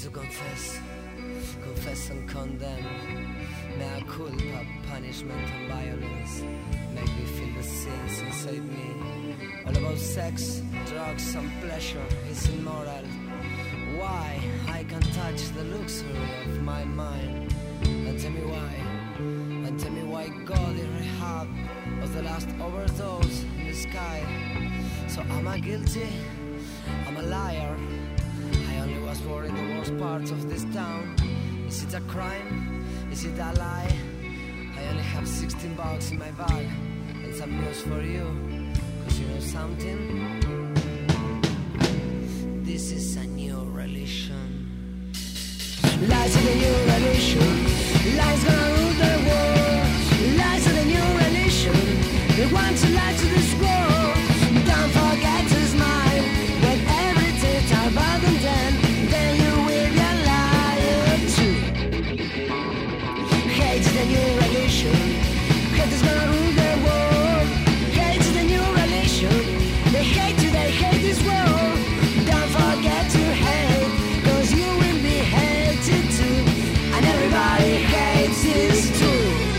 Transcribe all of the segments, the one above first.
to confess and condemn. Mea culpa, punishment and violence make me feel the sins inside me. All about sex, drugs and pleasure is immoral. Why I can't touch the luxury of my mind? And tell me why, and tell me why God in rehab was the last overdose in the sky. So am I guilty? I'm a liar. I only was born in the worst parts of this town. Is it a crime? Is it a lie? I only have 16 bucks in my bag and some news for you. Cause you know something? This is a new religion. Lies in the new religion. Lies gonna rule the world. Lies in the new religion. They want to lie to this world. Don't forget to smile when everything's about them. Then you will be a liar too. Hate the new religion. Hate is gonna rule the world. Hate the new religion. They hate you, they hate this world. Don't forget to hate, cause you will be hated too. And everybody hates this too.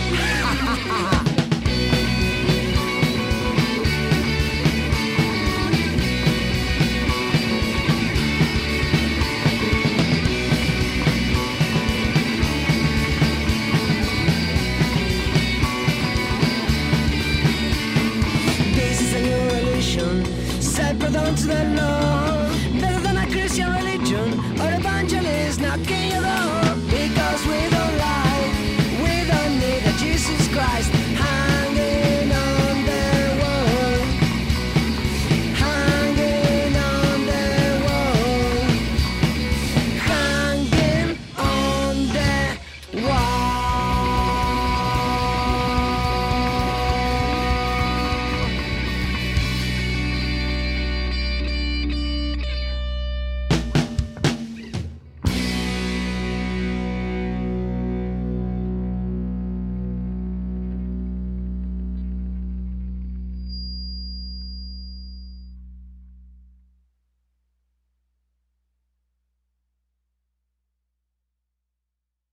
Separate unto the Lord, better than a Christian religion or evangelist knocking your door.